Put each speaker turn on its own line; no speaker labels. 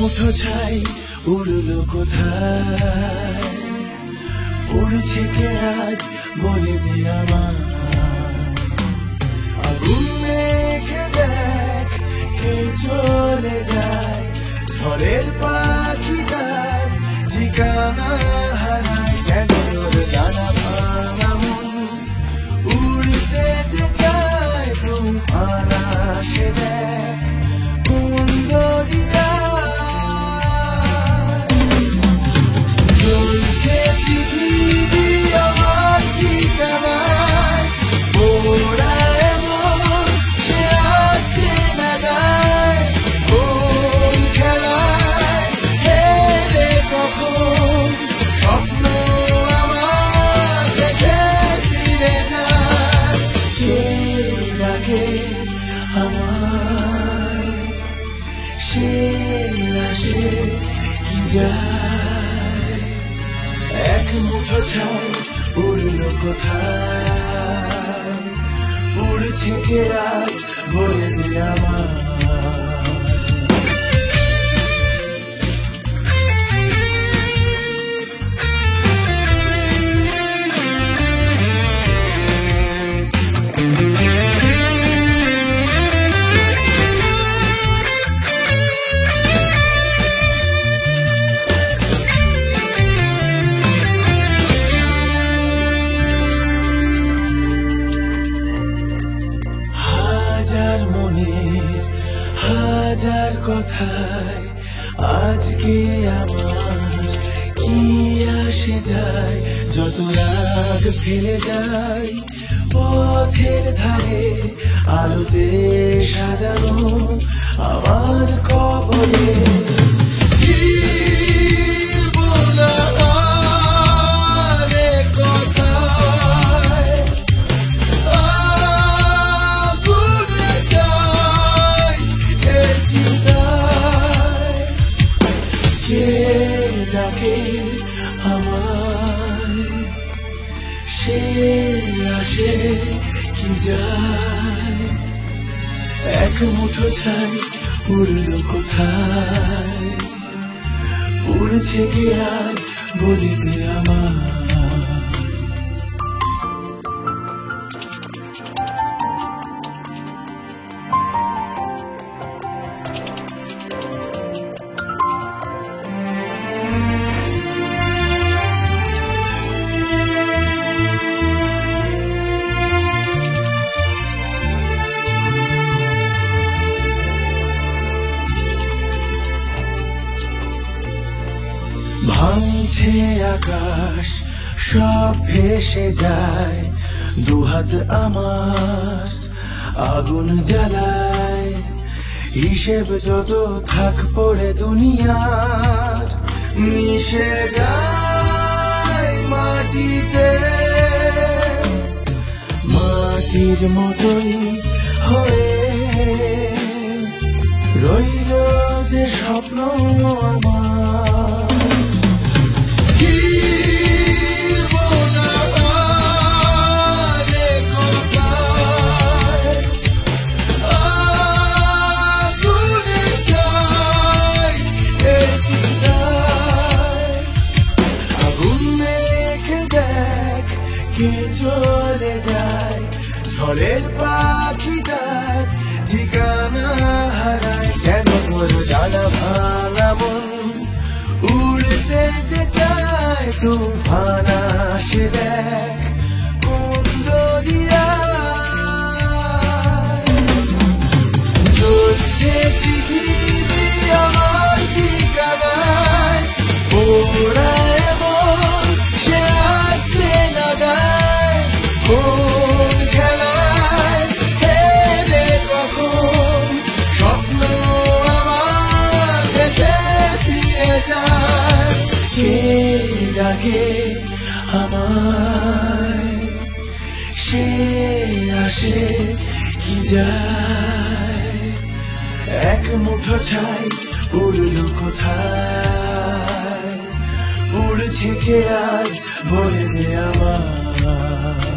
মুঠো ছাই উড়লো কোথায়, উড়ছে কে আজ বলে দে আমায়। আগুন মেখে দেখ কে চলে যায়, ঝড়ের পাখি তার ঠিকানা হারায়। কেন তোর ডানা ভাঙা মন উড়তে যে চায়, তুফান আসে দেখ কোন দরিয়ায়। চলছে পৃথিবী আমার ঠিকানায়, ওরা এমন সে আছে না গায়। কোন খেলায় হেরে কখন স্বপ্ন আমার ভেসে ফিরে যায়। সে ডাকে আমায়, সে আসে কি যায়। এক মুঠো ছাই উড়লো কোথায়, উড়ছে কে আজ বলে দে আমায়। হাজার মনের হাজার কথায় আজকে আমার কি আসে যায়। যত রাগ ফেলে যাই পথের ধারে, আলোতে সাজানো আমার কবরে। সে ডাকে আমায়, সে আসে কি যায়। এক মুঠো ছাই উড়লো কোথায়, উড়ছে কে আজ বলে দে আমায়। ভাঙছে আকাশ সব ভেসে যায়, দুহাত আমার আগুন জ্বালায়। হিসেব যত থাক পড়ে দুনিয়ার মিশে যায় মাটিতে। মাটির মতোই হয়ে রইল যে স্বপ্ন আমার। কে চলে যায়, ঝড়ের পাখি তার ঠিকানা হারায়। কেন তোর ডানা ভাঙা মন উড়তে যে চায়, তুফান আসে দেখ কোন দরিয়ায়। চলছে পৃথিবী আমার ঠিকানায়, ওরা এমন সে আছে না গায়। কোন খেলায় হেরে কখন স্বপ্ন আমার ভেসে ফিরে যায়। সে ডাকে আমায়, সে আসে কি যায়। এক মুঠো ছাই উড়লো কোথায়, উড়ছে কে আজ বলে দে আমায়।